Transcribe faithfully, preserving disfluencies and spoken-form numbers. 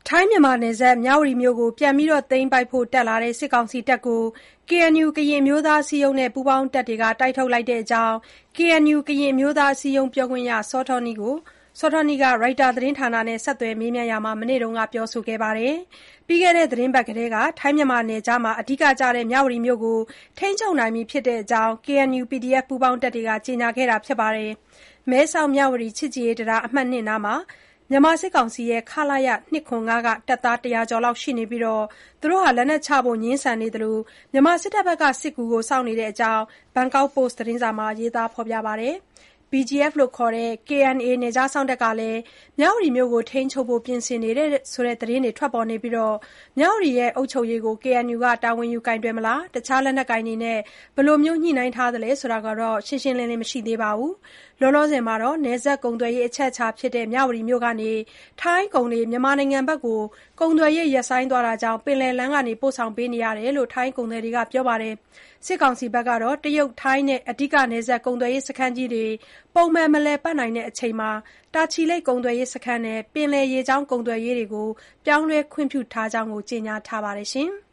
ထိုင်းမြန်မာနယ်စပ်မြဝတီမြို့ကိုပြန်ပြီးသိမ်းပိုက်ဖို့တက်လာတဲ့စစ်ကောင်စီတပ်ကို ကေအန်ယူ ကရင်အမျိုးသားအစည်းအရုံးနဲ့ပူးပေါင်းတပ်တွေကတိုက်ထုတ်လိုက်တဲ့အကြောင်း ကေအန်ယူ ကရင်အမျိုးသားအစည်းအရုံးပြောခွင့်ရစောထွန်းနီးကိုစောထွန်းနီးက ရိုက်တာသတင်းဌာနနဲ့ဆက်သွယ်မေးမြန်းရာမှာ မနေ့ကပြောဆိုခဲ့ပါတယ်။ ပြီးခဲ့တဲ့သီတင်းပတ်ကတည်းက ထိုင်းမြန်မာနယ်ခြားမှာအဓိကကျတဲ့မြဝတီမြို့ကိုထိန်းချုပ်နိုင်ပြီဖြစ်တဲ့အကြောင်း ကေအန်ယူ ပီဒီအက်ဖ် ပူးပေါင်းတပ်တွေကကြေညာခဲ့တာပါ။ မဲဆောက်-မြဝတီ ချစ်ကြည်ရေးတံတားအမှတ် ၂ နားမှာ မြန်မာစစ်ကောင်စီရဲ့ ခလရ ၂၇၅ က တပ်သား ၁၀၀ ကျော်ရှိနေပြီး လက်နက်ချဖို့ငြင်းဆန်နေသလို မြန်မာစစ်တပ်ဘက်က စစ်ကူစောင့်နေတဲ့အကြောင်း ဘန်ကောက်ပို့စ်သတင်းစာမှာ ရေးသားထားပါတယ်။ ဘီဂျီအက်ဖ် ခေါ် ကေအန်အေ နယ်ခြားစောင့်တပ်ကလည်း မြဝတီမြို့ကိုထိန်းချုပ်ဖို့ပြင်ဆင်နေတယ်ဆိုတဲ့သတင်းတွေထွက်ပေါ်နေပြီး မြဝတီအုပ်ချုပ်ရေးကို ကေအန်ယူကတာဝန်ယူကိုင်တွယ်မလား၊ တခြားလက်နက်ကိုင်တွေနဲ့ ဘယ်လိုညှိနှိုင်းထားသလဲဆိုတာရှင်းရှင်းလင်းလင်းမရှိသေးပါဘူး။ လောလောဆယ်မှာ နယ်စပ်ကုန်သွယ်ရေးအချက်အခြာဖြစ်တဲ့မြဝတီမြို့ကနေ ထိုင်းကုန်တွေမြန်မာနိုင်ငံဘက်ကို ကုန်သွယ်ရေးရပ်ဆိုင်းသွားတာကြောင့် ပင်လယ်လမ်းကနေပို့ဆောင်ပေးနေရတယ်လို့ ထိုင်းကုန်သည်တွေကပြောပါတယ်။ စစ်ကောင်စီဘက်ကတော့ တရုတ်-ထိုင်းနဲ့ အဓိကနယ်စပ်ကုန်သွယ်ရေးစခန်းကြီးတွေ ပုံမှန်မလည်ပတ်နိုင်ချိန်မှာ တာချီလိတ်ကုန်သွယ်ရေးစခန်းနဲ့ ပင်လယ်ရေကြောင်းကုန်သွယ်ရေးတွေကို ပြောင်းလဲခွင့်ပြုထားကြောင်း ကြေညာထားပါတယ်။